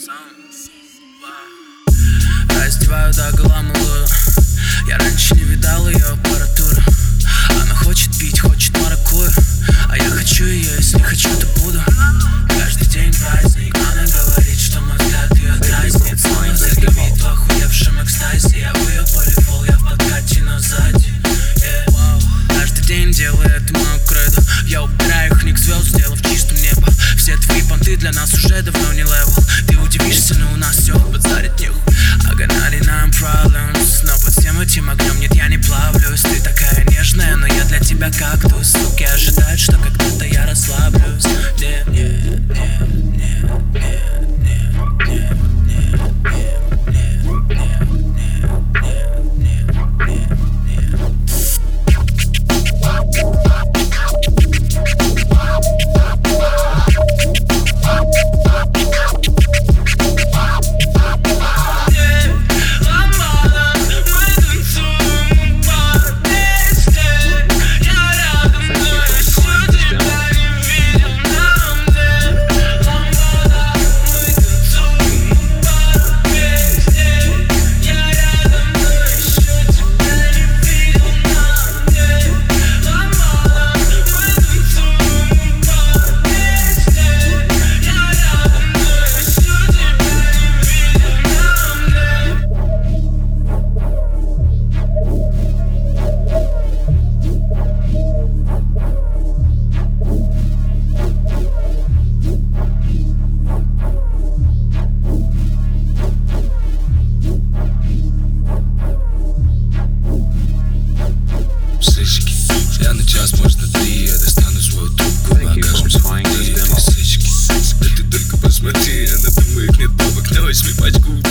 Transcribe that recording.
Раздеваю догола малую. Я раньше не видал ее аппаратуру. Она хочет пить, хочет маракую, а я хочу ее, если хочу, то буду. Каждый день праздник. Она говорит, что мой взгляд ее дразнит. Снова загремит в охуевшем экстазе. Я в ее полифол, я в подкате, но сзади. Каждый день делаю это мою кредо. Я убираю их ник звезд, сделав чистым небо. Все твои понты для нас уже давно не левел. Ты удивишься, но у нас все подзарит нехуй. I got 99 problems, но под всем этим огнем нет, я не плавлюсь. Ты такая нежная, но я для тебя кактус. Суки ожидают, что когда-то я расслаблюсь. Нет, нет, нет, нет, нет, нет, нет. Я на час, может на 3, я достану свою трубку, покажем свои сычки. Да ты только посмотри, она думает, нет бабок, давай возьми пачку.